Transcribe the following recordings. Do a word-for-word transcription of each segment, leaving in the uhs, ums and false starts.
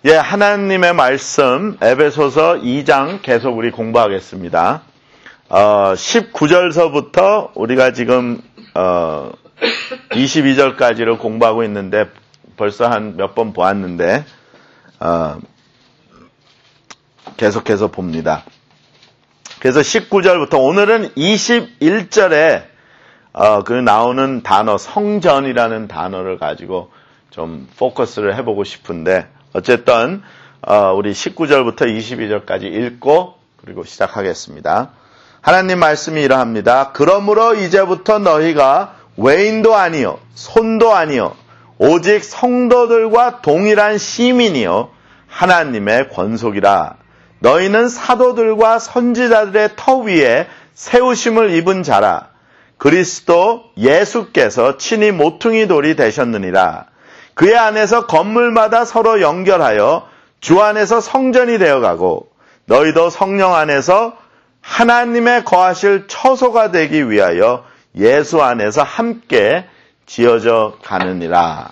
예, 하나님의 말씀 에베소서 이 장 계속 우리 공부하겠습니다. 어, 십구 절서부터 우리가 지금 어, 이십이 절까지를 공부하고 있는데 벌써 한 몇 번 보았는데 어, 계속해서 봅니다. 그래서 십구 절부터 오늘은 이십일 절에 어, 그 나오는 단어 성전이라는 단어를 가지고 좀 포커스를 해보고 싶은데 어쨌든 어, 우리 십구 절부터 이십이 절까지 읽고 그리고 시작하겠습니다. 하나님 말씀이 이러합니다. 그러므로 이제부터 너희가 외인도 아니요 손도 아니요 오직 성도들과 동일한 시민이요 하나님의 권속이라. 너희는 사도들과 선지자들의 터 위에 세우심을 입은 자라. 그리스도 예수께서 친히 모퉁이 돌이 되셨느니라. 그의 안에서 건물마다 서로 연결하여 주 안에서 성전이 되어가고 너희도 성령 안에서 하나님의 거하실 처소가 되기 위하여 예수 안에서 함께 지어져 가느니라.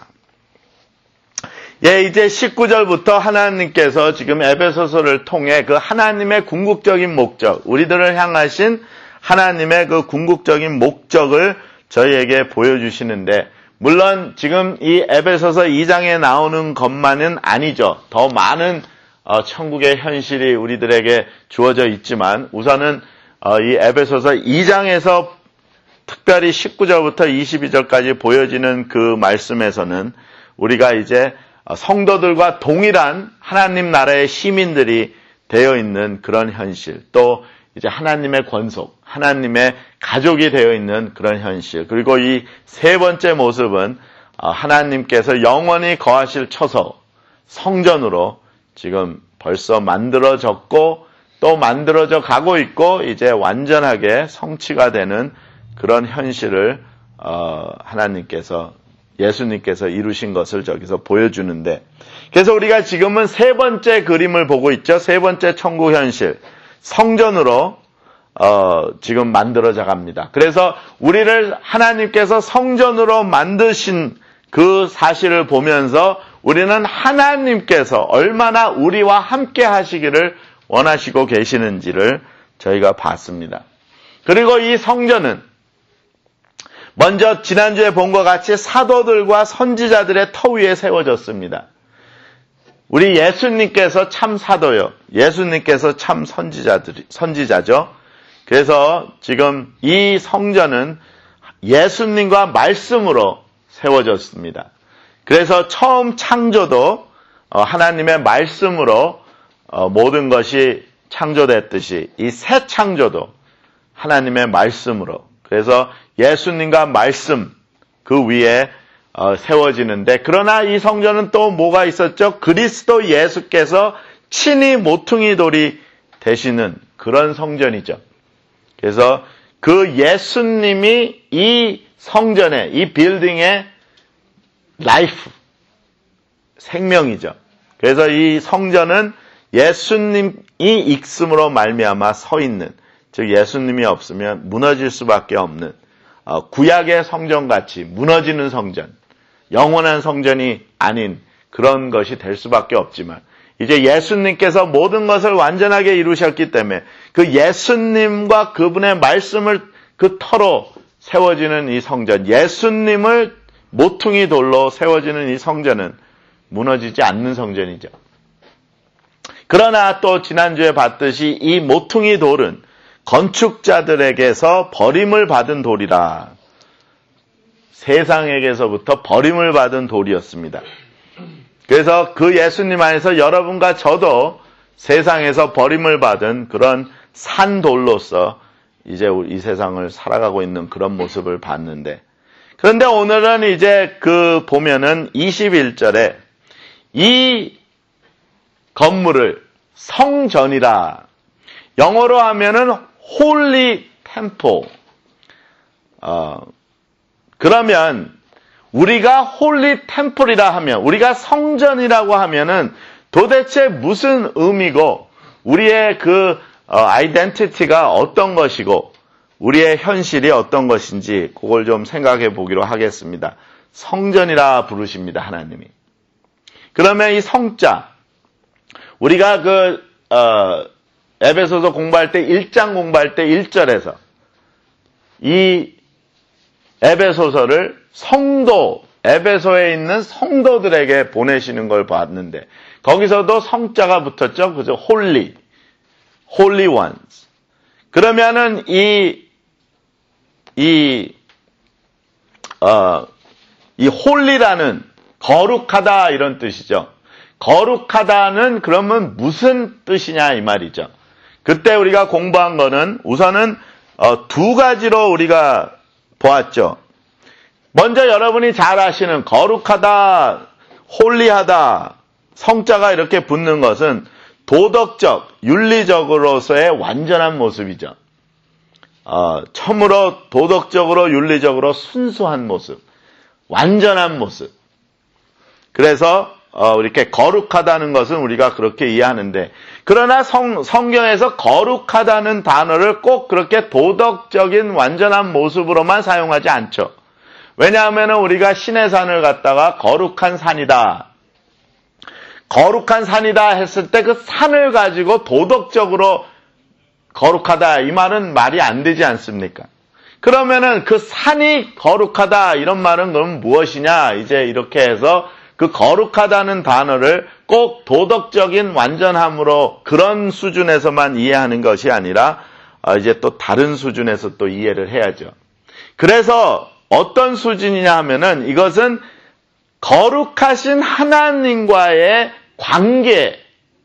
예, 이제 십구 절부터 하나님께서 지금 에베소서를 통해 그 하나님의 궁극적인 목적, 우리들을 향하신 하나님의 그 궁극적인 목적을 저희에게 보여주시는데, 물론 지금 이 에베소서 이 장에 나오는 것만은 아니죠. 더 많은 어, 천국의 현실이 우리들에게 주어져 있지만 우선은 어, 이 에베소서 이 장에서 특별히 십구 절부터 이십이 절까지 보여지는 그 말씀에서는 우리가 이제 성도들과 동일한 하나님 나라의 시민들이 되어 있는 그런 현실, 또 이제 하나님의 권속, 하나님의 가족이 되어 있는 그런 현실, 그리고 이 세 번째 모습은 하나님께서 영원히 거하실 처소, 성전으로 지금 벌써 만들어졌고 또 만들어져 가고 있고 이제 완전하게 성취가 되는 그런 현실을 하나님께서, 예수님께서 이루신 것을 저기서 보여주는데, 그래서 우리가 지금은 세 번째 그림을 보고 있죠. 세 번째 천국 현실, 성전으로 어, 지금 만들어져 갑니다. 그래서 우리를 하나님께서 성전으로 만드신 그 사실을 보면서 우리는 하나님께서 얼마나 우리와 함께 하시기를 원하시고 계시는지를 저희가 봤습니다. 그리고 이 성전은 먼저 지난주에 본 것 같이 사도들과 선지자들의 터 위에 세워졌습니다. 우리 예수님께서 참 사도요, 예수님께서 참 선지자들이, 선지자죠. 그래서 지금 이 성전은 예수님과 말씀으로 세워졌습니다. 그래서 처음 창조도 하나님의 말씀으로 모든 것이 창조됐듯이 이 새 창조도 하나님의 말씀으로, 그래서 예수님과 말씀 그 위에 세워지는데, 그러나 이 성전은 또 뭐가 있었죠? 그리스도 예수께서 친히 모퉁이 돌이 되시는 그런 성전이죠. 그래서 그 예수님이 이 성전에, 이 빌딩의 라이프, 생명이죠. 그래서 이 성전은 예수님이 있음으로 말미암아 서 있는, 즉 예수님이 없으면 무너질 수밖에 없는 구약의 성전같이 무너지는 성전, 영원한 성전이 아닌 그런 것이 될 수밖에 없지만 이제 예수님께서 모든 것을 완전하게 이루셨기 때문에 그 예수님과 그분의 말씀을 그 터로 세워지는 이 성전, 예수님을 모퉁이 돌로 세워지는 이 성전은 무너지지 않는 성전이죠. 그러나 또 지난주에 봤듯이 이 모퉁이 돌은 건축자들에게서 버림을 받은 돌이라, 세상에게서부터 버림을 받은 돌이었습니다. 그래서 그 예수님 안에서 여러분과 저도 세상에서 버림을 받은 그런 산돌로서 이제 이 세상을 살아가고 있는 그런 모습을 봤는데, 그런데 오늘은 이제 그 보면은 이십일 절에 이 건물을 성전이라, 영어로 하면은 홀리 템플. 어, 그러면 우리가 홀리 템플이라 하면, 우리가 성전이라고 하면은 도대체 무슨 의미고 우리의 그 아이덴티티가 어떤 것이고 우리의 현실이 어떤 것인지 그걸 좀 생각해 보기로 하겠습니다. 성전이라 부르십니다, 하나님이. 그러면 이 성자, 우리가 그 어, 에베소서 공부할 때 일 장 공부할 때 일 절에서 이 에베소서를 성도, 에베소에 있는 성도들에게 보내시는 걸 봤는데 거기서도 성자가 붙었죠. 그죠? 홀리, 홀리 원스. 그러면은 이, 이, 어, 이 홀리라는 거룩하다 이런 뜻이죠. 거룩하다는 그러면 무슨 뜻이냐 이 말이죠. 그때 우리가 공부한 거는 우선은 어, 두 가지로 우리가 보았죠. 먼저 여러분이 잘 아시는 거룩하다, 홀리하다, 성자가 이렇게 붙는 것은 도덕적, 윤리적으로서의 완전한 모습이죠. 어, 처음으로 도덕적으로, 윤리적으로 순수한 모습, 완전한 모습. 그래서 어, 이렇게 거룩하다는 것은 우리가 그렇게 이해하는데, 그러나 성, 성경에서 거룩하다는 단어를 꼭 그렇게 도덕적인 완전한 모습으로만 사용하지 않죠. 왜냐하면 우리가 신의 산을 갖다가 거룩한 산이다. 거룩한 산이다 했을 때 그 산을 가지고 도덕적으로 거룩하다 이 말은 말이 안 되지 않습니까? 그러면은 그 산이 거룩하다 이런 말은 그럼 무엇이냐? 이제 이렇게 해서 그 거룩하다는 단어를 꼭 도덕적인 완전함으로 그런 수준에서만 이해하는 것이 아니라 이제 또 다른 수준에서 또 이해를 해야죠. 그래서 어떤 수준이냐 하면은 이것은 거룩하신 하나님과의 관계,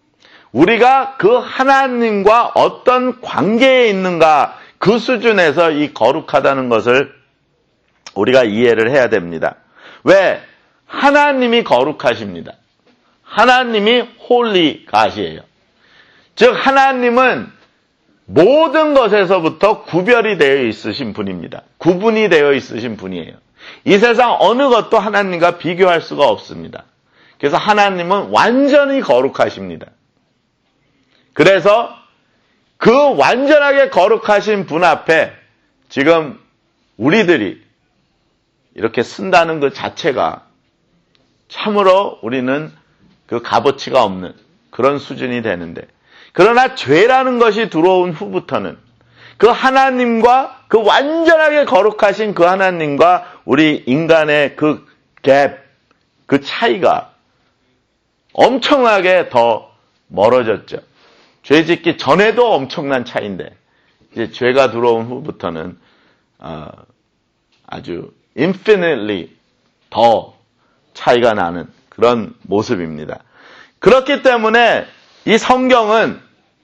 우리가 그 하나님과 어떤 관계에 있는가 그 수준에서 이 거룩하다는 것을 우리가 이해를 해야 됩니다. 왜? 하나님이 거룩하십니다. 하나님이 홀리 갓이에요. 즉 하나님은 모든 것에서부터 구별이 되어 있으신 분입니다. 구분이 되어 있으신 분이에요. 이 세상 어느 것도 하나님과 비교할 수가 없습니다. 그래서 하나님은 완전히 거룩하십니다. 그래서 그 완전하게 거룩하신 분 앞에 지금 우리들이 이렇게 쓴다는 그 자체가 참으로 우리는 그 값어치가 없는 그런 수준이 되는데, 그러나 죄라는 것이 들어온 후부터는 그 하나님과 그 완전하게 거룩하신 그 하나님과 우리 인간의 그 갭, 그 차이가 엄청나게 더 멀어졌죠. 죄 짓기 전에도 엄청난 차이인데 이제 죄가 들어온 후부터는 어, 아주 infinitely 더 차이가 나는 그런 모습입니다. 그렇기 때문에 이 성경은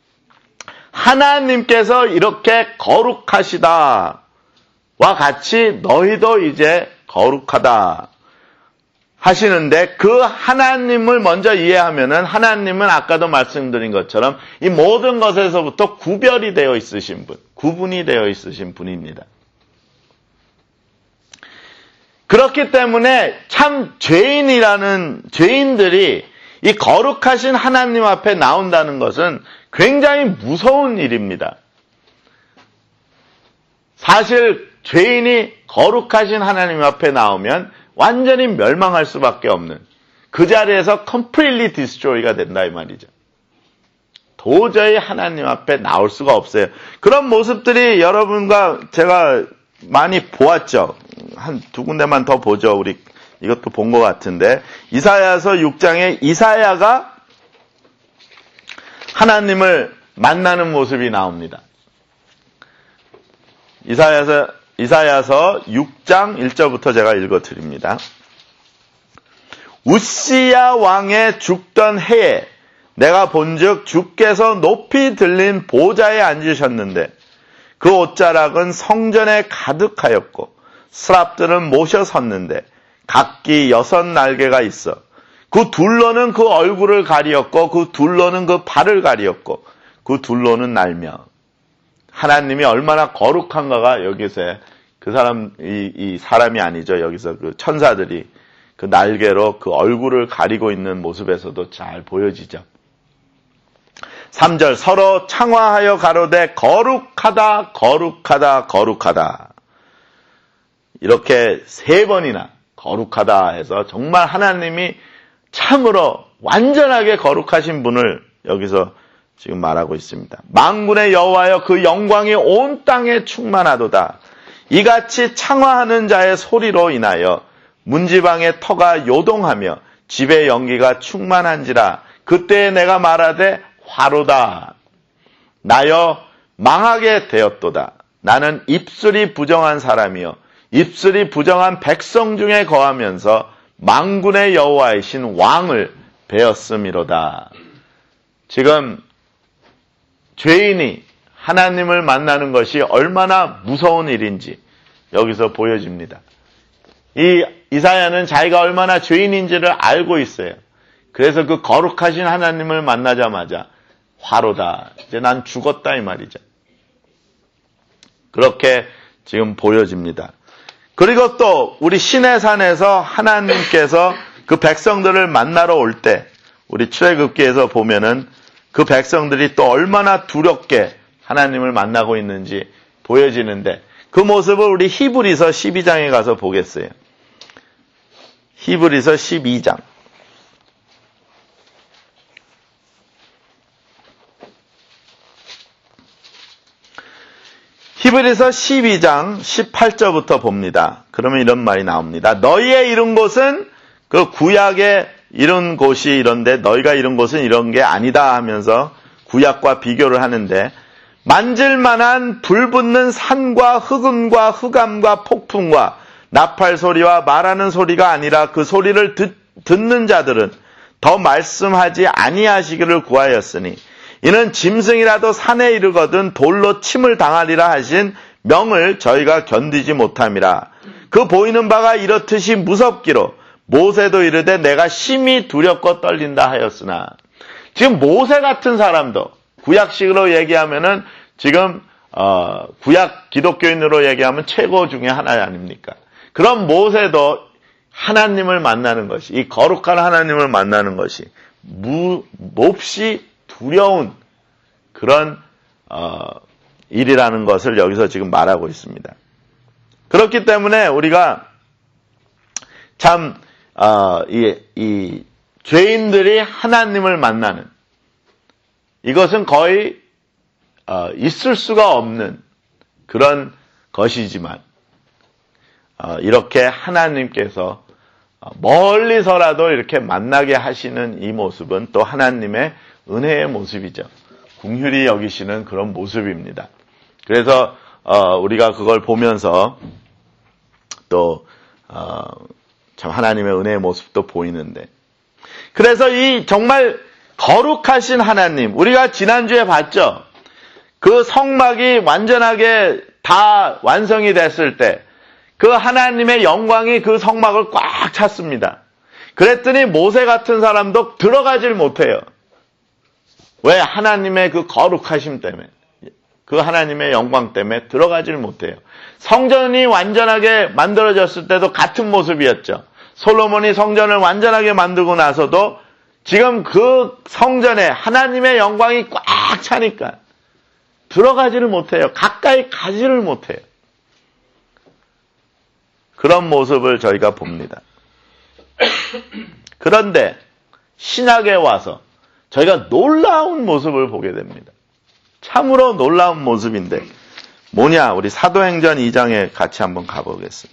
하나님께서 이렇게 거룩하시다와 같이 너희도 이제 거룩하다 하시는데, 그 하나님을 먼저 이해하면은 하나님은 아까도 말씀드린 것처럼 이 모든 것에서부터 구별이 되어 있으신 분, 구분이 되어 있으신 분입니다. 그렇기 때문에 참 죄인이라는 죄인들이 이 거룩하신 하나님 앞에 나온다는 것은 굉장히 무서운 일입니다. 사실 죄인이 거룩하신 하나님 앞에 나오면 완전히 멸망할 수밖에 없는, 그 자리에서 completely destroy가 된다 이 말이죠. 도저히 하나님 앞에 나올 수가 없어요. 그런 모습들이 여러분과 제가 많이 보았죠. 한 두 군데만 더 보죠. 우리 이것도 본 것 같은데, 이사야서 육 장에 이사야가 하나님을 만나는 모습이 나옵니다. 이사야서, 이사야서 육 장 일 절부터 제가 읽어드립니다. 우시야 왕의 죽던 해에 내가 본즉 주께서 높이 들린 보좌에 앉으셨는데 그 옷자락은 성전에 가득하였고 스랍들은 모셔 섰는데 각기 여섯 날개가 있어 그 둘로는 그 얼굴을 가리었고 그 둘로는 그 발을 가리었고 그 둘로는 날며, 하나님이 얼마나 거룩한가가 여기서 그 사람 이, 이 사람이 아니죠. 여기서 그 천사들이 그 날개로 그 얼굴을 가리고 있는 모습에서도 잘 보여지죠. 삼 절 서로 창화하여 가로되 거룩하다 거룩하다 거룩하다, 이렇게 세 번이나 거룩하다 해서 정말 하나님이 참으로 완전하게 거룩하신 분을 여기서 지금 말하고 있습니다. 만군의 여호와여 그 영광이 온 땅에 충만하도다. 이같이 창화하는 자의 소리로 인하여 문지방의 터가 요동하며 집의 연기가 충만한지라. 그때에 내가 말하되 화로다. 나여 망하게 되었도다. 나는 입술이 부정한 사람이요 입술이 부정한 백성 중에 거하면서 만군의 여호와이신 왕을 배었음이로다. 지금 죄인이 하나님을 만나는 것이 얼마나 무서운 일인지 여기서 보여집니다. 이 이사야는 자기가 얼마나 죄인인지를 알고 있어요. 그래서 그 거룩하신 하나님을 만나자마자 화로다. 이제 난 죽었다 이 말이죠. 그렇게 지금 보여집니다. 그리고 또 우리 시내산에서 하나님께서 그 백성들을 만나러 올 때 우리 출애굽기에서 보면은 그 백성들이 또 얼마나 두렵게 하나님을 만나고 있는지 보여지는데 그 모습을 우리 히브리서 십이 장에 가서 보겠어요. 히브리서 십이 장. 히브리서 십이 장 십팔 절부터 봅니다. 그러면 이런 말이 나옵니다. 너희의 이룬 곳은 그 구약에 이룬 곳이 이런데 너희가 이룬 곳은 이런 게 아니다 하면서 구약과 비교를 하는데 만질만한 불붙는 산과 흑음과 흑암과 폭풍과 나팔 소리와 말하는 소리가 아니라 그 소리를 듣, 듣는 자들은 더 말씀하지 아니하시기를 구하였으니 이는 짐승이라도 산에 이르거든 돌로 침을 당하리라 하신 명을 저희가 견디지 못함이라. 그 보이는 바가 이렇듯이 무섭기로 모세도 이르되 내가 심히 두렵고 떨린다 하였으나. 지금 모세 같은 사람도 구약식으로 얘기하면은 지금 어, 구약 기독교인으로 얘기하면 최고 중에 하나 아닙니까? 그런 모세도 하나님을 만나는 것이, 이 거룩한 하나님을 만나는 것이 무, 몹시 두려운 그런 어, 일이라는 것을 여기서 지금 말하고 있습니다. 그렇기 때문에 우리가 참 어, 이, 이 죄인들이 하나님을 만나는 이것은 거의 어, 있을 수가 없는 그런 것이지만 어, 이렇게 하나님께서 멀리서라도 이렇게 만나게 하시는 이 모습은 또 하나님의 은혜의 모습이죠. 긍휼히 여기시는 그런 모습입니다. 그래서 어, 우리가 그걸 보면서 또 어, 참 하나님의 은혜의 모습도 보이는데, 그래서 이 정말 거룩하신 하나님, 우리가 지난주에 봤죠. 그 성막이 완전하게 다 완성이 됐을 때 그 하나님의 영광이 그 성막을 꽉 찼습니다. 그랬더니 모세 같은 사람도 들어가질 못해요. 왜? 하나님의 그 거룩하심 때문에, 그 하나님의 영광 때문에 들어가질 못해요. 성전이 완전하게 만들어졌을 때도 같은 모습이었죠. 솔로몬이 성전을 완전하게 만들고 나서도 지금 그 성전에 하나님의 영광이 꽉 차니까 들어가지를 못해요. 가까이 가지를 못해요. 그런 모습을 저희가 봅니다. 그런데 신약에 와서 저희가 놀라운 모습을 보게 됩니다. 참으로 놀라운 모습인데 뭐냐? 우리 사도행전 이 장에 같이 한번 가보겠습니다.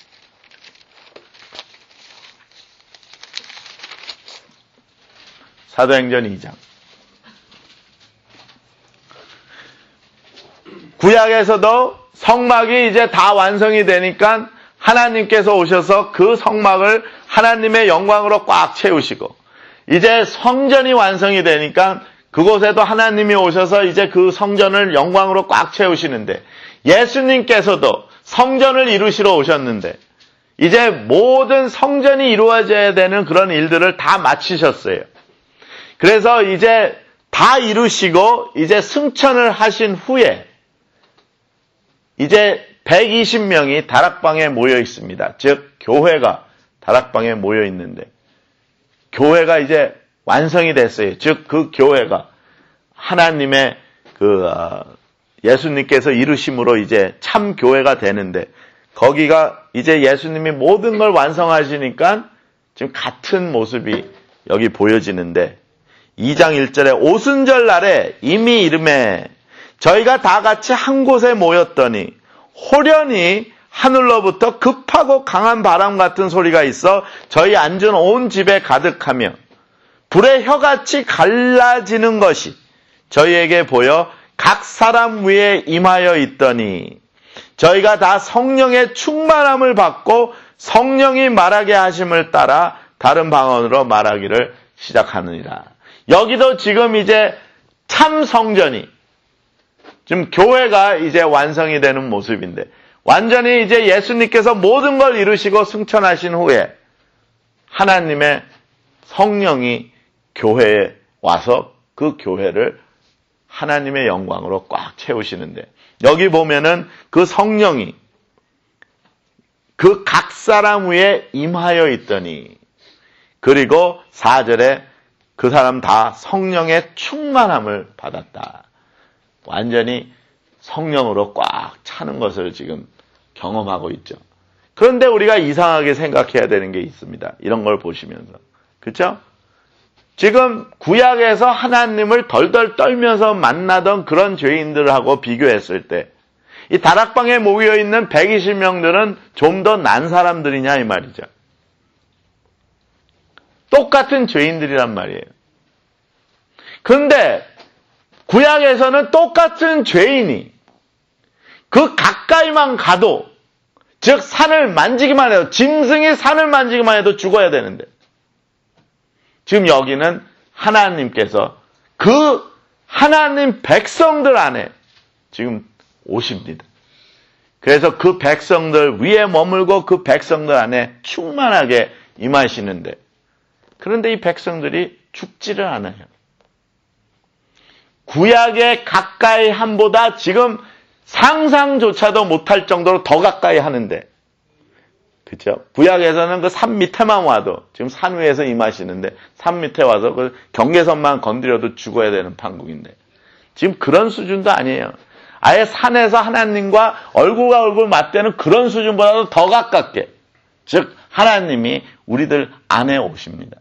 사도행전 이 장. 구약에서도 성막이 이제 다 완성이 되니까 하나님께서 오셔서 그 성막을 하나님의 영광으로 꽉 채우시고, 이제 성전이 완성이 되니까 그곳에도 하나님이 오셔서 이제 그 성전을 영광으로 꽉 채우시는데, 예수님께서도 성전을 이루시러 오셨는데 이제 모든 성전이 이루어져야 되는 그런 일들을 다 마치셨어요. 그래서 이제 다 이루시고 이제 승천을 하신 후에 이제 백이십 명이 다락방에 모여 있습니다. 즉 교회가 다락방에 모여 있는데, 교회가 이제 완성이 됐어요. 즉 그 교회가 하나님의 그 어, 예수님께서 이루심으로 이제 참 교회가 되는데, 거기가 이제 예수님이 모든 걸 완성하시니까 지금 같은 모습이 여기 보여지는데, 이 장 일 절에 오순절 날에 이미 이름에 저희가 다 같이 한 곳에 모였더니 호련히 하늘로부터 급하고 강한 바람 같은 소리가 있어 저희 앉은 온 집에 가득하며 불의 혀같이 갈라지는 것이 저희에게 보여 각 사람 위에 임하여 있더니 저희가 다 성령의 충만함을 받고 성령이 말하게 하심을 따라 다른 방언으로 말하기를 시작하느니라. 여기도 지금 이제 참 성전이 지금 교회가 이제 완성이 되는 모습인데 완전히 이제 예수님께서 모든 걸 이루시고 승천하신 후에 하나님의 성령이 교회에 와서 그 교회를 하나님의 영광으로 꽉 채우시는데 여기 보면은 그 성령이 그 각 사람 위에 임하여 있더니 그리고 사 절에 그 사람 다 성령의 충만함을 받았다. 완전히 성령으로 꽉 차는 것을 지금 경험하고 있죠. 그런데 우리가 이상하게 생각해야 되는 게 있습니다. 이런 걸 보시면서. 그렇죠? 지금 구약에서 하나님을 덜덜 떨면서 만나던 그런 죄인들하고 비교했을 때 이 다락방에 모여 있는 백이십 명들은 좀 더 난 사람들이냐 이 말이죠. 똑같은 죄인들이란 말이에요. 그런데 구약에서는 똑같은 죄인이 그 가까이만 가도 즉 산을 만지기만 해도 짐승이 산을 만지기만 해도 죽어야 되는데 지금 여기는 하나님께서 그 하나님 백성들 안에 지금 오십니다. 그래서 그 백성들 위에 머물고 그 백성들 안에 충만하게 임하시는데 그런데 이 백성들이 죽지를 않아요. 구약의 가까이 함보다 지금 상상조차도 못할 정도로 더 가까이 하는데 그렇죠? 구약에서는 그 산 밑에만 와도 지금 산 위에서 임하시는데 산 밑에 와서 그 경계선만 건드려도 죽어야 되는 판국인데 지금 그런 수준도 아니에요. 아예 산에서 하나님과 얼굴과 얼굴 맞대는 그런 수준보다도 더 가깝게 즉 하나님이 우리들 안에 오십니다.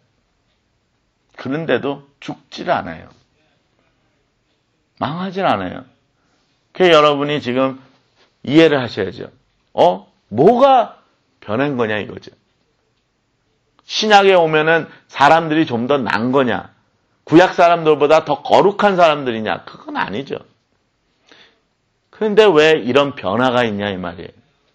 그런데도 죽질 않아요. 망하질 않아요. 그래서 여러분이 지금 이해를 하셔야죠. 어? 뭐가 변한 거냐 이거죠. 신약에 오면은 사람들이 좀 더 난 거냐? 구약 사람들보다 더 거룩한 사람들이냐? 그건 아니죠. 그런데 왜 이런 변화가 있냐 이 말이에요.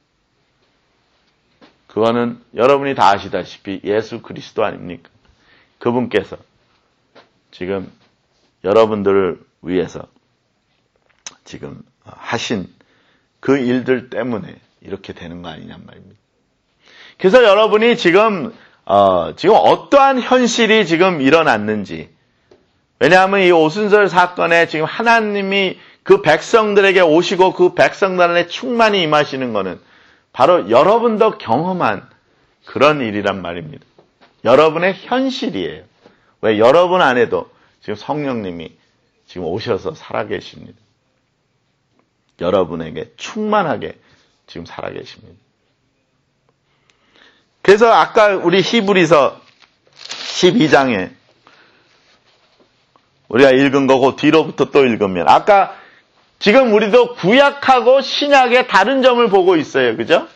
그거는 여러분이 다 아시다시피 예수 그리스도 아닙니까? 그분께서 지금 여러분들을 위해서 지금 하신 그 일들 때문에 이렇게 되는 거 아니냔 말입니다. 그래서 여러분이 지금 어, 지금 어떠한 현실이 지금 일어났는지 왜냐하면 이 오순절 사건에 지금 하나님이 그 백성들에게 오시고 그 백성들에 충만히 임하시는 것은 바로 여러분도 경험한 그런 일이란 말입니다. 여러분의 현실이에요. 왜 여러분 안에도 지금 성령님이 지금 오셔서 살아계십니다. 여러분에게 충만하게 지금 살아계십니다. 그래서 아까 우리 히브리서 십이 장에 우리가 읽은 거고 뒤로부터 또 읽으면 아까 지금 우리도 구약하고 신약의 다른 점을 보고 있어요. 그죠?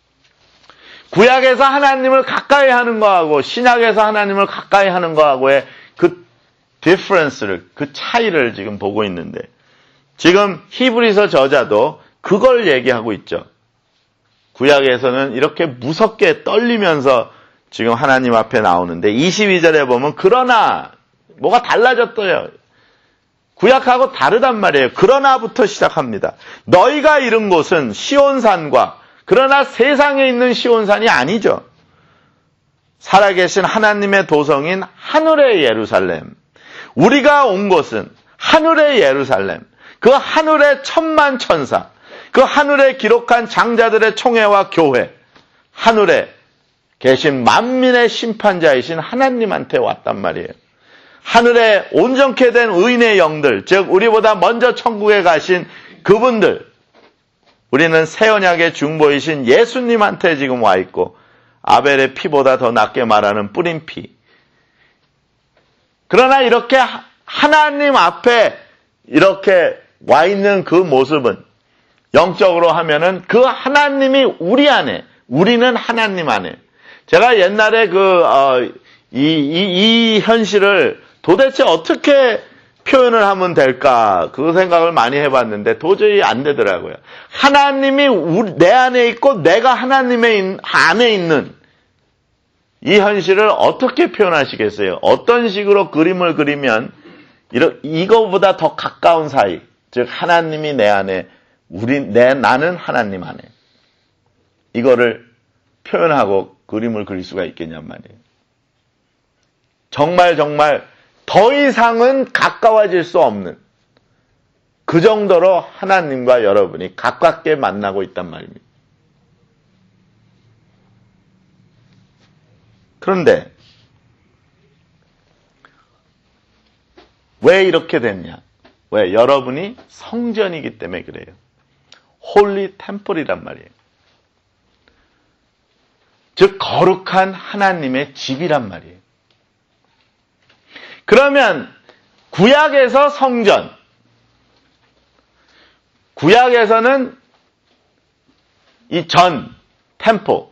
구약에서 하나님을 가까이 하는 거하고 신약에서 하나님을 가까이 하는 거하고의 그 difference를, 그 차이를 지금 보고 있는데 지금 히브리서 저자도 그걸 얘기하고 있죠. 구약에서는 이렇게 무섭게 떨리면서 지금 하나님 앞에 나오는데 이십이 절에 보면 그러나 뭐가 달라졌어요. 구약하고 다르단 말이에요. 그러나부터 시작합니다. 너희가 이른 곳은 시온산과 그러나 세상에 있는 시온산이 아니죠. 살아계신 하나님의 도성인 하늘의 예루살렘. 우리가 온 곳은 하늘의 예루살렘. 그 하늘의 천만 천사. 그 하늘에 기록한 장자들의 총회와 교회. 하늘에 계신 만민의 심판자이신 하나님한테 왔단 말이에요. 하늘에 온전케 된 의인의 영들, 즉 우리보다 먼저 천국에 가신 그분들, 우리는 새 언약의 중보이신 예수님한테 지금 와 있고 아벨의 피보다 더 낫게 말하는 뿌린 피, 그러나 이렇게 하나님 앞에 이렇게 와 있는 그 모습은 영적으로 하면은 그 하나님이 우리 안에, 우리는 하나님 안에. 제가 옛날에 그, 어, 이, 이, 이 현실을 도대체 어떻게 표현을 하면 될까? 그 생각을 많이 해봤는데 도저히 안 되더라고요. 하나님이 우리, 내 안에 있고 내가 하나님의 안에 있는 이 현실을 어떻게 표현하시겠어요? 어떤 식으로 그림을 그리면 이러, 이거보다 더 가까운 사이, 즉 하나님이 내 안에, 우리 내 나는 하나님 안에 이거를 표현하고 그림을 그릴 수가 있겠냔 말이에요. 정말 정말 더 이상은 가까워질 수 없는 그 정도로 하나님과 여러분이 가깝게 만나고 있단 말입니다. 그런데 왜 이렇게 됐냐? 왜? 여러분이 성전이기 때문에 그래요. 홀리 템플이란 말이에요. 즉 거룩한 하나님의 집이란 말이에요. 그러면 구약에서 성전, 구약에서는 이 전, 템플,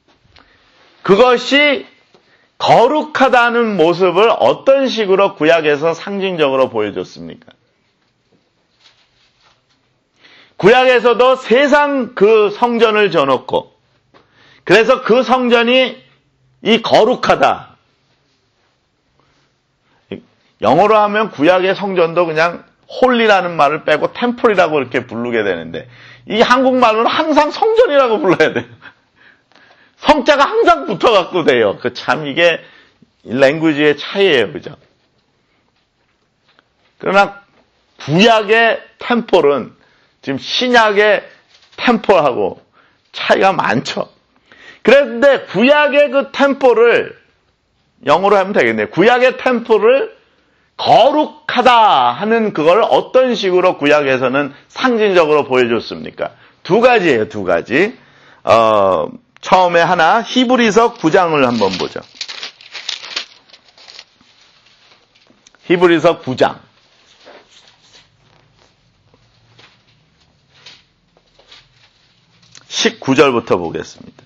그것이 거룩하다는 모습을 어떤 식으로 구약에서 상징적으로 보여줬습니까? 구약에서도 세상 그 성전을 져놓고, 그래서 그 성전이 이 거룩하다. 영어로 하면 구약의 성전도 그냥 홀리라는 말을 빼고 템플이라고 이렇게 부르게 되는데, 이 한국말로는 항상 성전이라고 불러야 돼요. 성자가 항상 붙어갖고 돼요. 그 참 이게 랭귀지의 차이예요, 그죠? 그러나 구약의 템플은 지금 신약의 템플하고 차이가 많죠. 그런데 구약의 그 템플을 영어로 하면 되겠네요. 구약의 템플을 거룩하다 하는 그걸 어떤 식으로 구약에서는 상징적으로 보여줬습니까? 두 가지예요, 두 가지. 어, 처음에 하나, 히브리서 구 장을 한번 보죠. 히브리서 구 장. 십구 절부터 보겠습니다.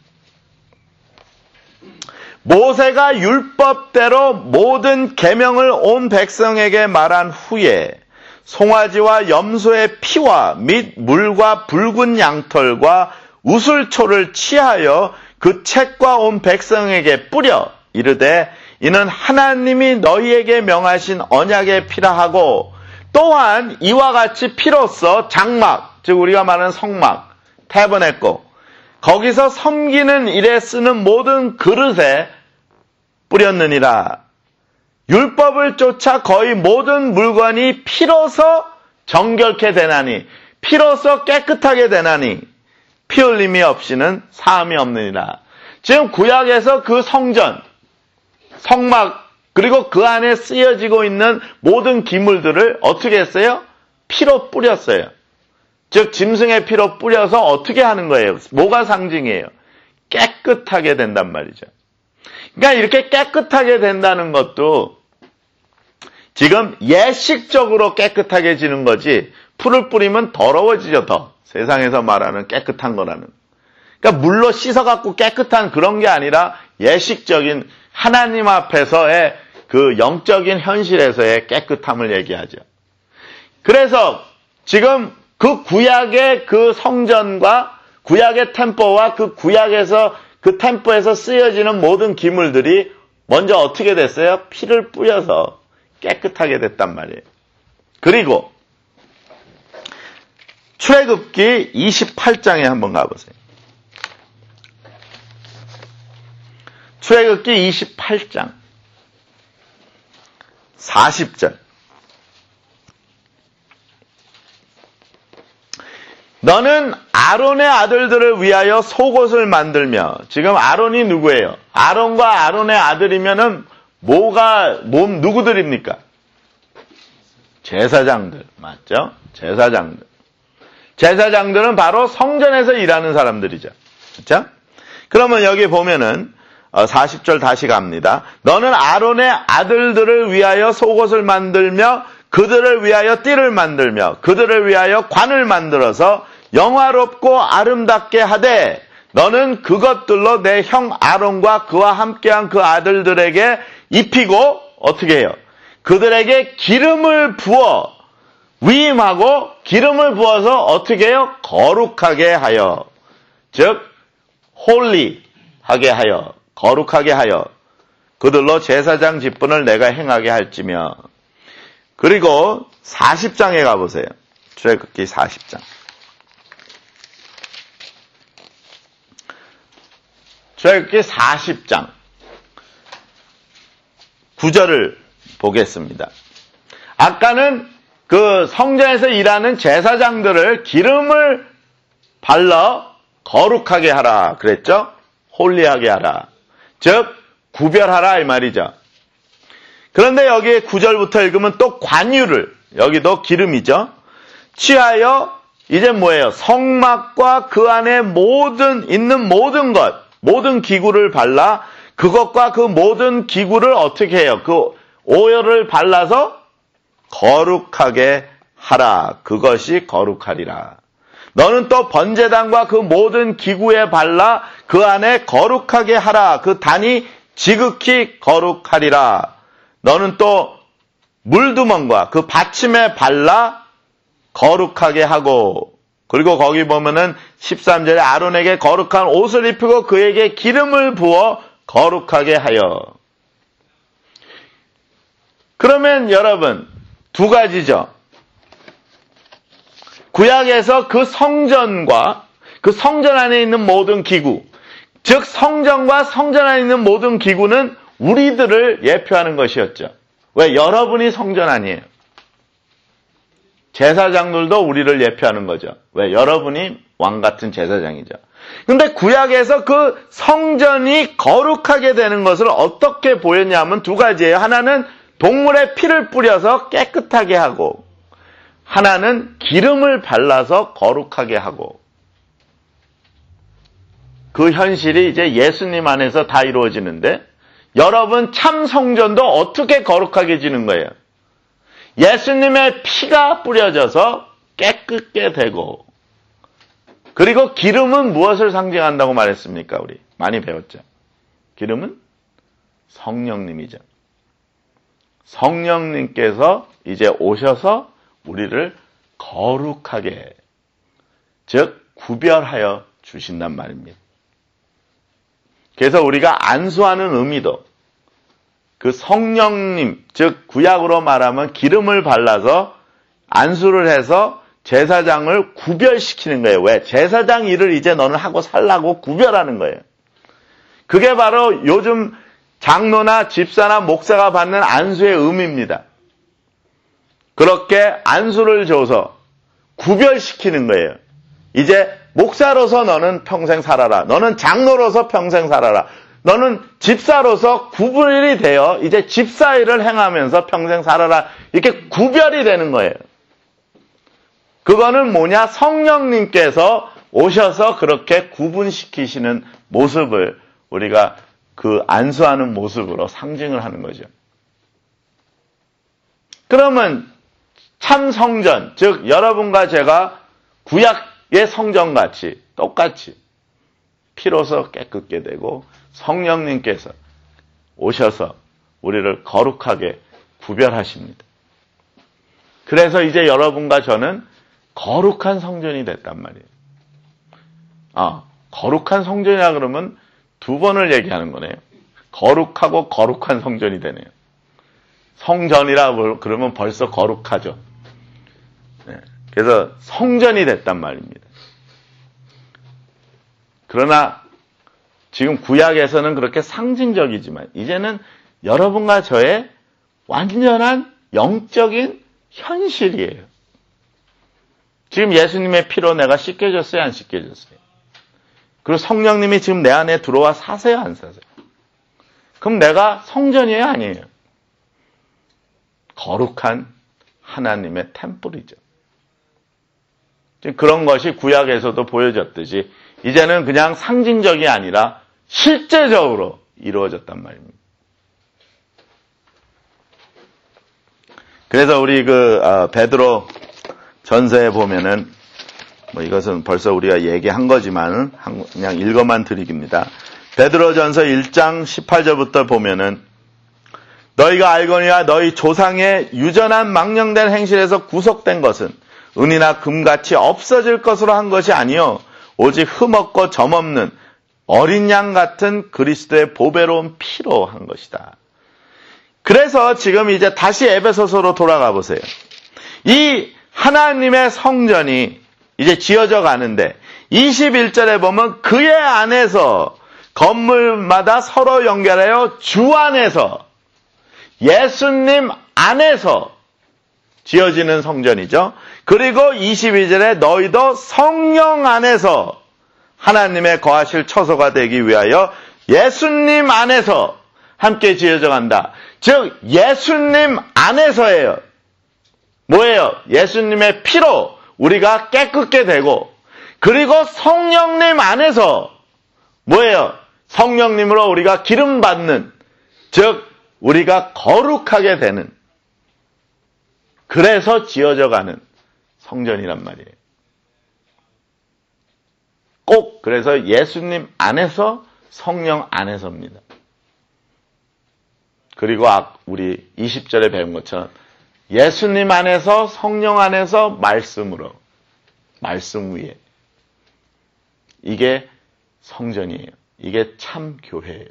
모세가 율법대로 모든 계명을 온 백성에게 말한 후에 송아지와 염소의 피와 및 물과 붉은 양털과 우슬초를 취하여 그 책과 온 백성에게 뿌려 이르되 이는 하나님이 너희에게 명하신 언약의 피라 하고 또한 이와 같이 피로써 장막, 즉 우리가 말하는 성막, 태버네코, 거기서 섬기는 일에 쓰는 모든 그릇에 뿌렸느니라. 율법을 쫓아 거의 모든 물건이 피로서 정결케 되나니, 피로서 깨끗하게 되나니 피 흘림이 없이는 사함이 없느니라. 지금 구약에서 그 성전, 성막, 그리고 그 안에 쓰여지고 있는 모든 기물들을 어떻게 했어요? 피로 뿌렸어요. 즉 짐승의 피로 뿌려서 어떻게 하는 거예요? 뭐가 상징이에요? 깨끗하게 된단 말이죠. 그러니까 이렇게 깨끗하게 된다는 것도 지금 예식적으로 깨끗하게 지는 거지, 풀을 뿌리면 더러워지죠, 더. 세상에서 말하는 깨끗한 거라는. 그러니까 물로 씻어갖고 깨끗한 그런 게 아니라 예식적인 하나님 앞에서의 그 영적인 현실에서의 깨끗함을 얘기하죠. 그래서 지금 그 구약의 그 성전과 구약의 템포와 그 구약에서 그 템포에서 쓰여지는 모든 기물들이 먼저 어떻게 됐어요? 피를 뿌려서 깨끗하게 됐단 말이에요. 그리고 출애굽기 이십팔 장에 한번 가보세요. 출애굽기 이십팔 장 사십 절. 너는 아론의 아들들을 위하여 속옷을 만들며, 지금 아론이 누구예요? 아론과 아론의 아들이면은 뭐가, 몸 누구들입니까? 제사장들, 맞죠? 제사장들. 제사장들은 바로 성전에서 일하는 사람들이죠. 그렇죠? 그러면 여기 보면은 사십 절 다시 갑니다. 너는 아론의 아들들을 위하여 속옷을 만들며 그들을 위하여 띠를 만들며 그들을 위하여 관을 만들어서 영화롭고 아름답게 하되 너는 그것들로 내 형 아론과 그와 함께한 그 아들들에게 입히고 어떻게 해요? 그들에게 기름을 부어 위임하고 기름을 부어서 어떻게 해요? 거룩하게 하여 즉 홀리하게 하여 거룩하게 하여 그들로 제사장 직분을 내가 행하게 할지며. 그리고 사십 장에 가보세요. 출애굽기 사십 장. 출애굽기 사십 장 구 절을 보겠습니다. 아까는 그 성전에서 일하는 제사장들을 기름을 발라 거룩하게 하라 그랬죠? 홀리하게 하라. 즉 구별하라 이 말이죠. 그런데 여기 구 절부터 읽으면 또 관유를, 여기도 기름이죠. 취하여 이제 뭐예요? 성막과 그 안에 모든 있는 모든 것, 모든 기구를 발라 그것과 그 모든 기구를 어떻게 해요? 그 오열을 발라서 거룩하게 하라. 그것이 거룩하리라. 너는 또 번제단과 그 모든 기구에 발라 그 안에 거룩하게 하라. 그 단이 지극히 거룩하리라. 너는 또 물두멍과 그 받침에 발라 거룩하게 하고, 그리고 거기 보면은 십삼 절에 아론에게 거룩한 옷을 입히고 그에게 기름을 부어 거룩하게 하여. 그러면 여러분 두 가지죠. 구약에서 그 성전과 그 성전 안에 있는 모든 기구, 즉 성전과 성전 안에 있는 모든 기구는 우리들을 예표하는 것이었죠. 왜? 여러분이 성전 아니에요. 제사장들도 우리를 예표하는 거죠. 왜? 여러분이 왕 같은 제사장이죠. 근데 구약에서 그 성전이 거룩하게 되는 것을 어떻게 보였냐면 두 가지예요. 하나는 동물의 피를 뿌려서 깨끗하게 하고, 하나는 기름을 발라서 거룩하게 하고. 그 현실이 이제 예수님 안에서 다 이루어지는데, 여러분 참 성전도 어떻게 거룩하게 지는 거예요? 예수님의 피가 뿌려져서 깨끗게 되고, 그리고 기름은 무엇을 상징한다고 말했습니까? 우리 많이 배웠죠. 기름은 성령님이죠. 성령님께서 이제 오셔서 우리를 거룩하게, 즉 구별하여 주신단 말입니다. 그래서 우리가 안수하는 의미도 그 성령님, 즉 구약으로 말하면 기름을 발라서 안수를 해서 제사장을 구별시키는 거예요. 왜? 제사장 일을 이제 너는 하고 살라고 구별하는 거예요. 그게 바로 요즘 장로나 집사나 목사가 받는 안수의 의미입니다. 그렇게 안수를 줘서 구별시키는 거예요. 이제 목사로서 너는 평생 살아라. 너는 장로로서 평생 살아라. 너는 집사로서 구분이 되어 이제 집사 일을 행하면서 평생 살아라. 이렇게 구별이 되는 거예요. 그거는 뭐냐? 성령님께서 오셔서 그렇게 구분시키시는 모습을 우리가 그 안수하는 모습으로 상징을 하는 거죠. 그러면 참 성전, 즉 여러분과 제가 구약의 성전같이 똑같이 피로서 깨끗게 되고 성령님께서 오셔서 우리를 거룩하게 구별하십니다. 그래서 이제 여러분과 저는 거룩한 성전이 됐단 말이에요. 아, 거룩한 성전이라 그러면 두 번을 얘기하는 거네요. 거룩하고 거룩한 성전이 되네요. 성전이라 그러면 벌써 거룩하죠. 네, 그래서 성전이 됐단 말입니다. 그러나 지금 구약에서는 그렇게 상징적이지만 이제는 여러분과 저의 완전한 영적인 현실이에요. 지금 예수님의 피로 내가 씻겨졌어요? 안 씻겨졌어요? 그리고 성령님이 지금 내 안에 들어와 사세요? 안 사세요? 그럼 내가 성전이에요? 아니에요? 거룩한 하나님의 템플이죠. 지금 그런 것이 구약에서도 보여졌듯이 이제는 그냥 상징적이 아니라 실제적으로 이루어졌단 말입니다. 그래서 우리 그 어, 베드로 전서에 보면은 뭐 이것은 벌써 우리가 얘기한 거지만 그냥 읽어만 드리깁니다. 베드로 전서 일 장 십팔 절부터 보면은 너희가 알거니와 너희 조상의 유전한 망령된 행실에서 구속된 것은 은이나 금같이 없어질 것으로 한 것이 아니요 오직 흠없고 점없는 어린 양 같은 그리스도의 보배로운 피로 한 것이다. 그래서 지금 이제 다시 에베소서로 돌아가 보세요. 이 하나님의 성전이 이제 지어져 가는데 이십일 절에 보면 그의 안에서 건물마다 서로 연결하여 주 안에서 예수님 안에서 지어지는 성전이죠. 그리고 이십이 절에 너희도 성령 안에서 하나님의 거하실 처소가 되기 위하여 예수님 안에서 함께 지어져 간다. 즉 예수님 안에서예요. 뭐예요? 예수님의 피로 우리가 깨끗게 되고 그리고 성령님 안에서 뭐예요? 성령님으로 우리가 기름 받는 즉 우리가 거룩하게 되는 그래서 지어져 가는 성전이란 말이에요. 꼭 그래서 예수님 안에서 성령 안에서입니다. 그리고 우리 이십 절에 배운 것처럼 예수님 안에서 성령 안에서 말씀으로 말씀 위에 이게 성전이에요. 이게 참 교회예요.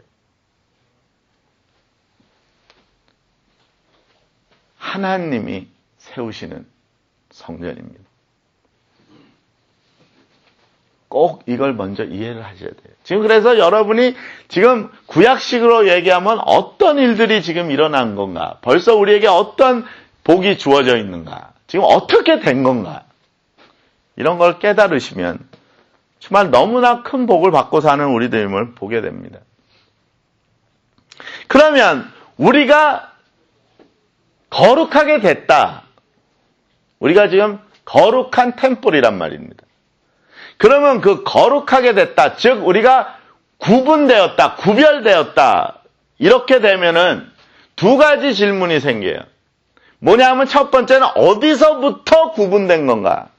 하나님이 세우시는 성전입니다. 꼭 이걸 먼저 이해를 하셔야 돼요. 지금 그래서 여러분이 지금 구약식으로 얘기하면 어떤 일들이 지금 일어난 건가? 벌써 우리에게 어떤 복이 주어져 있는가? 지금 어떻게 된 건가? 이런 걸 깨달으시면 정말 너무나 큰 복을 받고 사는 우리들임을 보게 됩니다. 그러면 우리가 거룩하게 됐다. 우리가 지금 거룩한 템플이란 말입니다. 그러면 그 거룩하게 됐다. 즉 우리가 구분되었다. 구별되었다. 이렇게 되면은 두 가지 질문이 생겨요. 뭐냐면 첫 번째는 어디서부터 구분된 건가?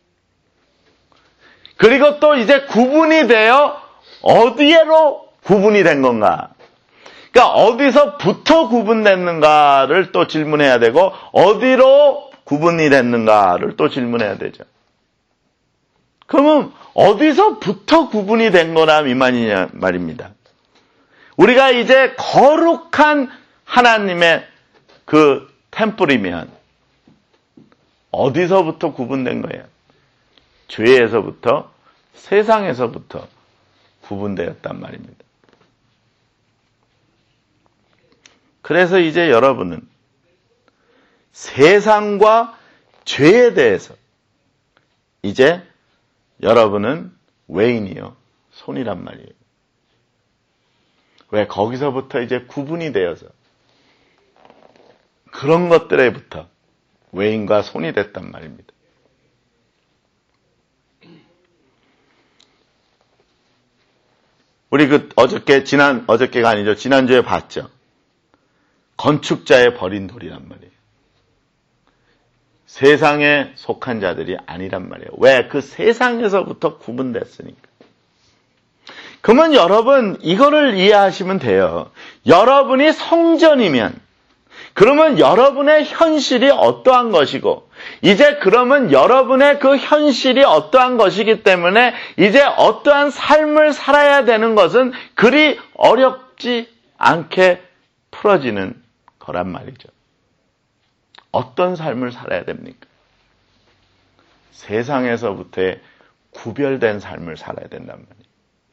그리고 또 이제 구분이 되어 어디에로 구분이 된 건가? 그러니까 어디서부터 구분됐는가를 또 질문해야 되고 어디로 구분이 됐는가를 또 질문해야 되죠. 그러면 어디서부터 구분이 된 거나 미만이냐 말입니다. 우리가 이제 거룩한 하나님의 그 템플이면 어디서부터 구분된 거예요? 죄에서부터 세상에서부터 구분되었단 말입니다. 그래서 이제 여러분은 세상과 죄에 대해서 이제 여러분은 외인이요 손이란 말이에요. 왜? 거기서부터 이제 구분이 되어서 그런 것들에부터 외인과 손이 됐단 말입니다. 우리 그 어저께 지난 어저께가 아니죠. 지난주에 봤죠. 건축자의 버린 돌이란 말이에요. 세상에 속한 자들이 아니란 말이에요. 왜? 그 세상에서부터 구분됐으니까. 그러면 여러분 이거를 이해하시면 돼요. 여러분이 성전이면 그러면 여러분의 현실이 어떠한 것이고 이제 그러면 여러분의 그 현실이 어떠한 것이기 때문에 이제 어떠한 삶을 살아야 되는 것은 그리 어렵지 않게 풀어지는 거란 말이죠. 어떤 삶을 살아야 됩니까? 세상에서부터의 구별된 삶을 살아야 된단 말이에요.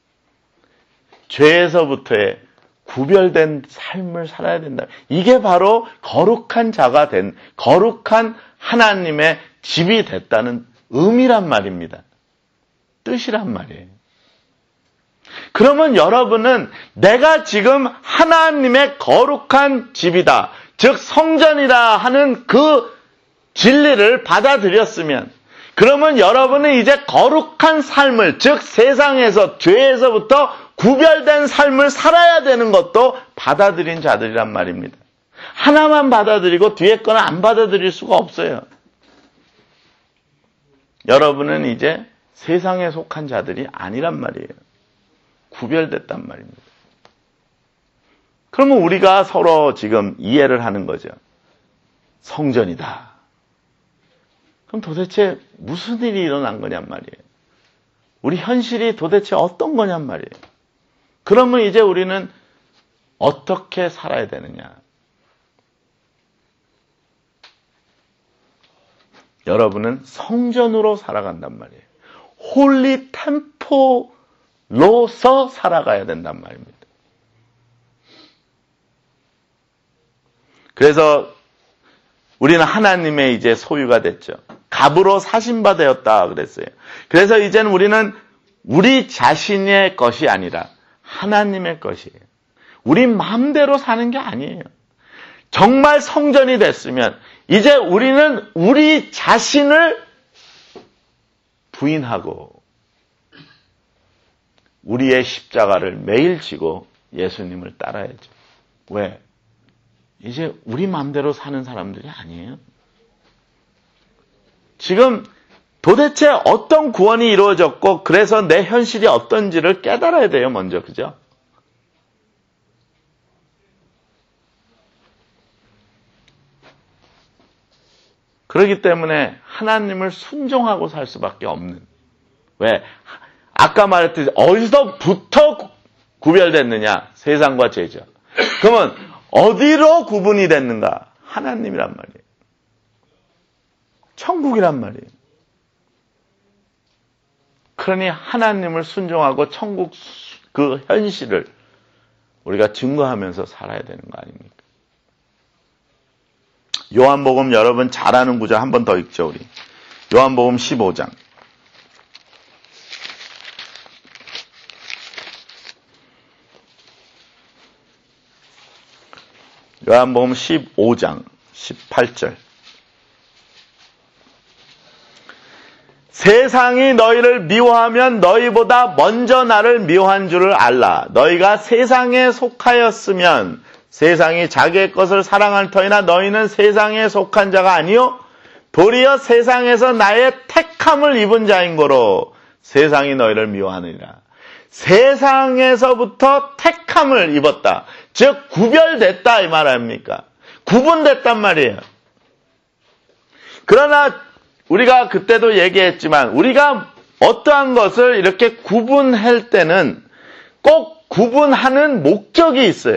죄에서부터의 구별된 삶을 살아야 된다. 이게 바로 거룩한 자가 된, 거룩한 하나님의 집이 됐다는 의미란 말입니다. 뜻이란 말이에요. 그러면 여러분은 내가 지금 하나님의 거룩한 집이다. 즉 성전이라 하는 그 진리를 받아들였으면 그러면 여러분은 이제 거룩한 삶을, 즉 세상에서, 죄에서부터 구별된 삶을 살아야 되는 것도 받아들인 자들이란 말입니다. 하나만 받아들이고 뒤에 거는 안 받아들일 수가 없어요. 여러분은 이제 세상에 속한 자들이 아니란 말이에요. 구별됐단 말입니다. 그러면 우리가 서로 지금 이해를 하는 거죠. 성전이다. 그럼 도대체 무슨 일이 일어난 거냔 말이에요. 우리 현실이 도대체 어떤 거냔 말이에요. 그러면 이제 우리는 어떻게 살아야 되느냐. 여러분은 성전으로 살아간단 말이에요. 홀리 템포로서 살아가야 된단 말입니다. 그래서 우리는 하나님의 이제 소유가 됐죠. 갑으로 사신바 되었다 그랬어요. 그래서 이제는 우리는 우리 자신의 것이 아니라 하나님의 것이에요. 우리 마음대로 사는 게 아니에요. 정말 성전이 됐으면 이제 우리는 우리 자신을 부인하고 우리의 십자가를 매일 지고 예수님을 따라야죠. 왜? 이제 우리 마음대로 사는 사람들이 아니에요. 지금 도대체 어떤 구원이 이루어졌고 그래서 내 현실이 어떤지를 깨달아야 돼요. 먼저. 그죠? 그렇기 때문에 하나님을 순종하고 살 수밖에 없는. 왜? 아까 말했듯이 어디서부터 구별됐느냐? 세상과 죄죠. 그러면 어디로 구분이 됐는가? 하나님이란 말이에요. 천국이란 말이에요. 그러니 하나님을 순종하고 천국 그 현실을 우리가 증거하면서 살아야 되는 거 아닙니까? 요한복음 여러분 잘 아는 구절 한 번 더 읽죠, 우리. 요한복음 십오 장. 요한복음 십오 장 십팔 절. 세상이 너희를 미워하면 너희보다 먼저 나를 미워한 줄을 알라. 너희가 세상에 속하였으면 세상이 자기의 것을 사랑할 터이나 너희는 세상에 속한 자가 아니요 도리어 세상에서 나의 택함을 입은 자인 거로 세상이 너희를 미워하느니라. 세상에서부터 택함을 입었다. 즉 구별됐다 이 말 아닙니까? 구분됐단 말이에요. 그러나 우리가 그때도 얘기했지만 우리가 어떠한 것을 이렇게 구분할 때는 꼭 구분하는 목적이 있어요.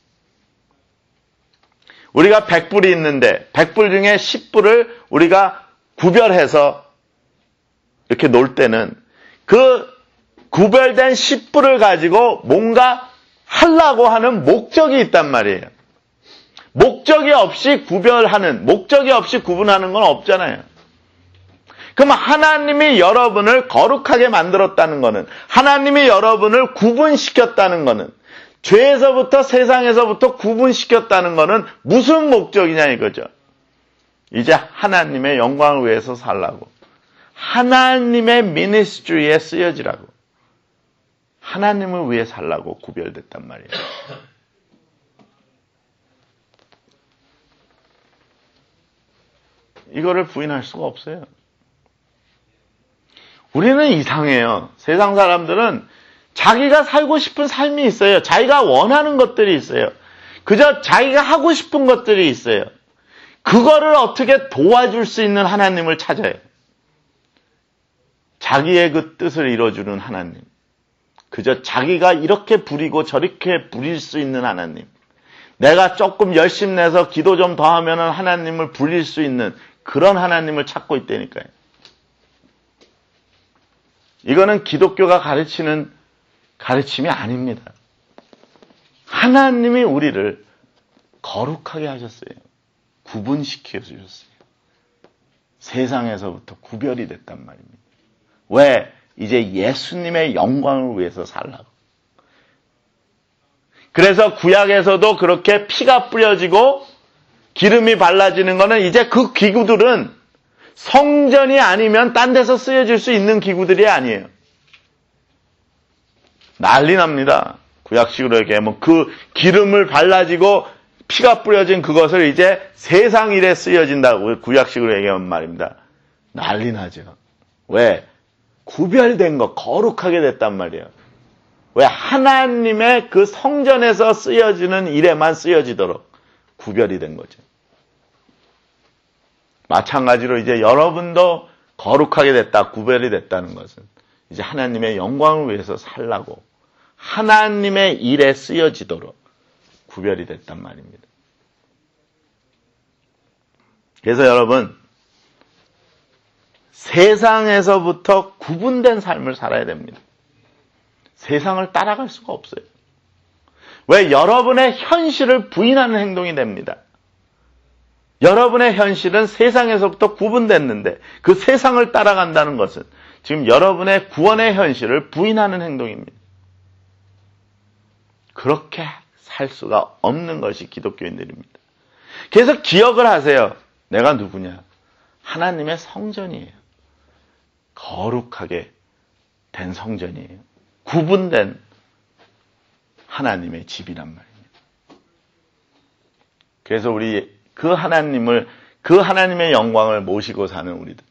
우리가 백 불이 있는데 백 불 중에 십 불을 우리가 구별해서 이렇게 놓을 때는 그 구별된 십 불을 가지고 뭔가 하려고 하는 목적이 있단 말이에요. 목적이 없이 구별하는, 목적이 없이 구분하는 건 없잖아요. 그럼 하나님이 여러분을 거룩하게 만들었다는 것은, 하나님이 여러분을 구분시켰다는 것은, 죄에서부터 세상에서부터 구분시켰다는 것은 무슨 목적이냐 이거죠. 이제 하나님의 영광을 위해서 살라고. 하나님의 미니스트리에 쓰여지라고. 하나님을 위해 살라고 구별됐단 말이에요. 이거를 부인할 수가 없어요. 우리는 이상해요. 세상 사람들은 자기가 살고 싶은 삶이 있어요. 자기가 원하는 것들이 있어요. 그저 자기가 하고 싶은 것들이 있어요. 그거를 어떻게 도와줄 수 있는 하나님을 찾아요. 자기의 그 뜻을 이뤄주는 하나님. 그저 자기가 이렇게 부리고 저렇게 부릴 수 있는 하나님. 내가 조금 열심 내서 기도 좀 더 하면 하나님을 부릴 수 있는 그런 하나님을 찾고 있다니까요. 이거는 기독교가 가르치는 가르침이 아닙니다. 하나님이 우리를 거룩하게 하셨어요. 구분시켜 주셨어요. 세상에서부터 구별이 됐단 말입니다. 왜? 이제 예수님의 영광을 위해서 살라고. 그래서 구약에서도 그렇게 피가 뿌려지고 기름이 발라지는 거는 이제 그 기구들은 성전이 아니면 딴 데서 쓰여질 수 있는 기구들이 아니에요. 난리 납니다. 구약식으로 얘기하면 그 기름을 발라지고 피가 뿌려진 그것을 이제 세상 일에 쓰여진다고 구약식으로 얘기하면 말입니다. 난리 나죠. 왜? 구별된 거, 거룩하게 됐단 말이에요. 왜? 하나님의 그 성전에서 쓰여지는 일에만 쓰여지도록 구별이 된 거죠. 마찬가지로 이제 여러분도 거룩하게 됐다, 구별이 됐다는 것은 이제 하나님의 영광을 위해서 살라고 하나님의 일에 쓰여지도록 구별이 됐단 말입니다. 그래서 여러분, 세상에서부터 구분된 삶을 살아야 됩니다. 세상을 따라갈 수가 없어요. 왜? 여러분의 현실을 부인하는 행동이 됩니다. 여러분의 현실은 세상에서부터 구분됐는데 그 세상을 따라간다는 것은 지금 여러분의 구원의 현실을 부인하는 행동입니다. 그렇게 살 수가 없는 것이 기독교인들입니다. 그래서 기억을 하세요. 내가 누구냐? 하나님의 성전이에요. 거룩하게 된 성전이에요. 구분된 하나님의 집이란 말입니다. 그래서 우리 그 하나님을, 그 하나님의 영광을 모시고 사는 우리들.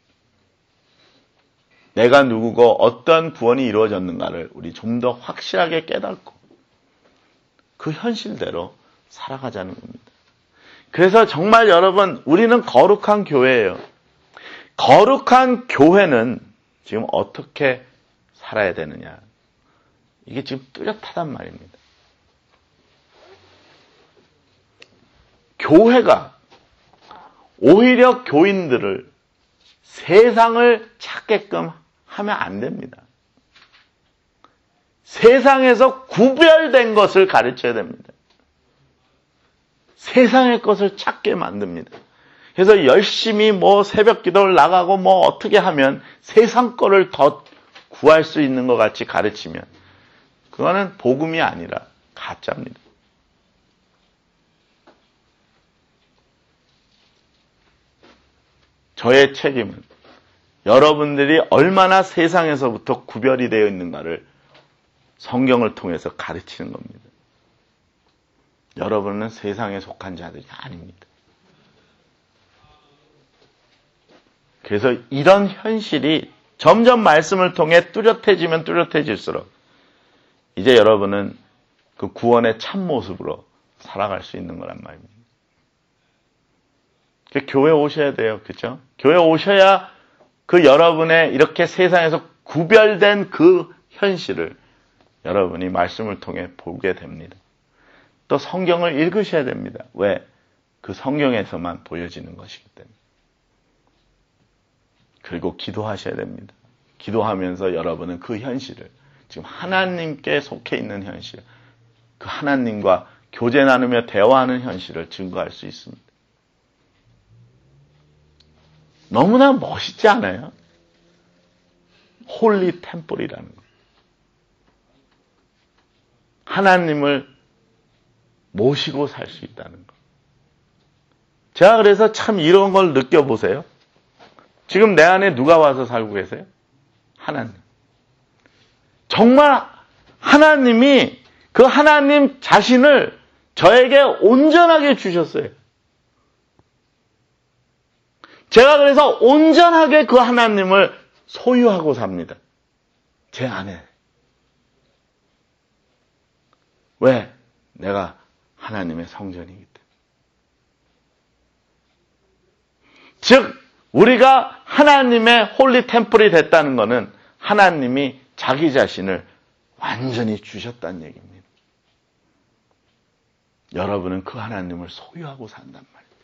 내가 누구고 어떤 구원이 이루어졌는가를 우리 좀 더 확실하게 깨닫고 그 현실대로 살아가자는 겁니다. 그래서 정말 여러분, 우리는 거룩한 교회예요. 거룩한 교회는 지금 어떻게 살아야 되느냐. 이게 지금 뚜렷하단 말입니다. 교회가 오히려 교인들을 세상을 찾게끔 하면 안 됩니다. 세상에서 구별된 것을 가르쳐야 됩니다. 세상의 것을 찾게 만듭니다. 그래서 열심히 뭐 새벽 기도를 나가고 뭐 어떻게 하면 세상 거를 더 구할 수 있는 것 같이 가르치면 그거는 복음이 아니라 가짜입니다. 저의 책임은 여러분들이 얼마나 세상에서부터 구별이 되어 있는가를 성경을 통해서 가르치는 겁니다. 여러분은 세상에 속한 자들이 아닙니다. 그래서 이런 현실이 점점 말씀을 통해 뚜렷해지면 뚜렷해질수록 이제 여러분은 그 구원의 참모습으로 살아갈 수 있는 거란 말입니다. 교회 오셔야 돼요. 그렇죠? 교회 오셔야 그 여러분의 이렇게 세상에서 구별된 그 현실을 여러분이 말씀을 통해 보게 됩니다. 또 성경을 읽으셔야 됩니다. 왜? 그 성경에서만 보여지는 것이기 때문에. 그리고 기도하셔야 됩니다. 기도하면서 여러분은 그 현실을, 지금 하나님께 속해 있는 현실, 그 하나님과 교제 나누며 대화하는 현실을 증거할 수 있습니다. 너무나 멋있지 않아요? 홀리 템플이라는 거. 하나님을 모시고 살 수 있다는 거. 제가 그래서 참 이런 걸 느껴보세요. 지금 내 안에 누가 와서 살고 계세요? 하나님. 정말 하나님이 그 하나님 자신을 저에게 온전하게 주셨어요. 제가 그래서 온전하게 그 하나님을 소유하고 삽니다. 제 안에. 왜? 내가 하나님의 성전이기 때문에. 즉, 우리가 하나님의 홀리 템플이 됐다는 것은 하나님이 자기 자신을 완전히 주셨다는 얘기입니다. 여러분은 그 하나님을 소유하고 산단 말이에요.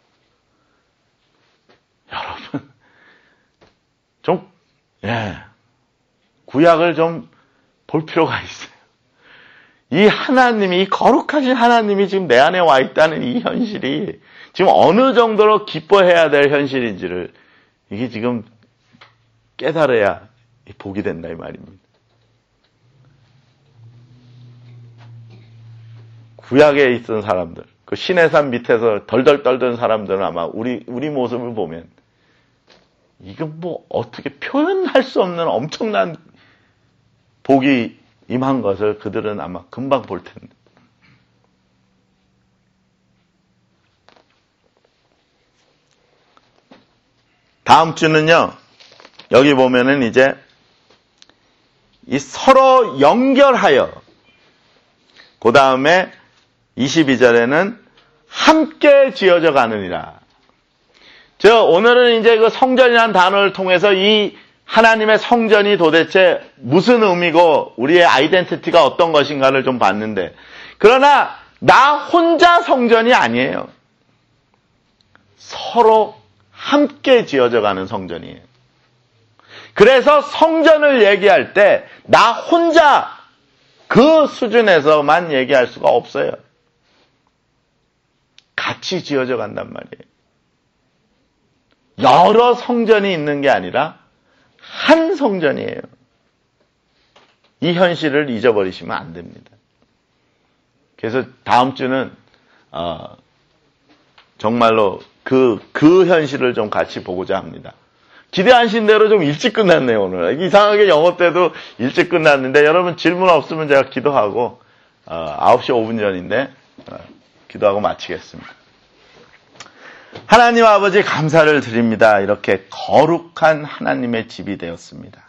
여러분, 좀, 예, 구약을 좀 볼 필요가 있어요. 이 하나님이, 이 거룩하신 하나님이 지금 내 안에 와 있다는 이 현실이 지금 어느 정도로 기뻐해야 될 현실인지를 이게 지금 깨달아야 복이 된다 이 말입니다. 구약에 있던 사람들, 그 시내산 밑에서 덜덜 떨던 사람들은 아마 우리 우리 모습을 보면 이거 뭐 어떻게 표현할 수 없는 엄청난 복이 임한 것을 그들은 아마 금방 볼 텐데. 다음 주는요, 여기 보면은 이제 이 서로 연결하여, 그 다음에 이십이 절에는 함께 지어져 가느니라. 저 오늘은 이제 그 성전이라는 단어를 통해서 이 하나님의 성전이 도대체 무슨 의미고 우리의 아이덴티티가 어떤 것인가를 좀 봤는데, 그러나 나 혼자 성전이 아니에요. 서로 함께 지어져 가는 성전이에요. 그래서 성전을 얘기할 때 나 혼자 그 수준에서만 얘기할 수가 없어요. 같이 지어져 간단 말이에요. 여러 성전이 있는 게 아니라 한 성전이에요. 이 현실을 잊어버리시면 안 됩니다. 그래서 다음 주는 어, 정말로 그, 그 현실을 좀 같이 보고자 합니다. 기대하신 대로 좀 일찍 끝났네요, 오늘. 이상하게 영어 때도 일찍 끝났는데, 여러분 질문 없으면 제가 기도하고, 어, 아홉 시 오 분 전인데, 어, 기도하고 마치겠습니다. 하나님 아버지 감사를 드립니다. 이렇게 거룩한 하나님의 집이 되었습니다.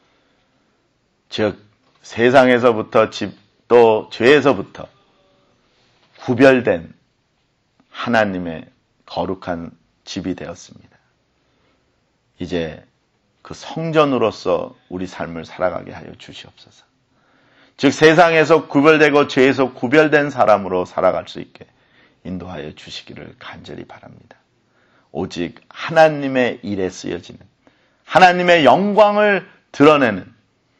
즉, 세상에서부터 집, 또 죄에서부터 구별된 하나님의 거룩한 집이 되었습니다. 이제 그 성전으로서 우리 삶을 살아가게 하여 주시옵소서. 즉 세상에서 구별되고 죄에서 구별된 사람으로 살아갈 수 있게 인도하여 주시기를 간절히 바랍니다. 오직 하나님의 일에 쓰여지는, 하나님의 영광을 드러내는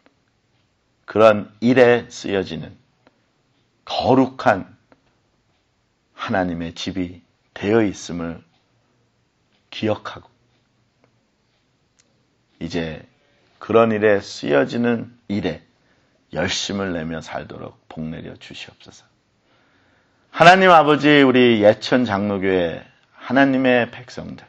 그런 일에 쓰여지는 거룩한 하나님의 집이 되어 있음을 기억하고, 이제 그런 일에 쓰여지는 일에 열심을 내며 살도록 복내려 주시옵소서. 하나님 아버지, 우리 예천 장로교회 하나님의 백성들,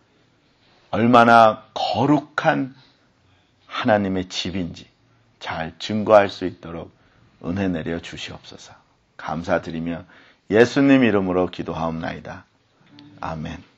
얼마나 거룩한 하나님의 집인지 잘 증거할 수 있도록 은혜 내려 주시옵소서. 감사드리며 예수님 이름으로 기도하옵나이다. 아멘.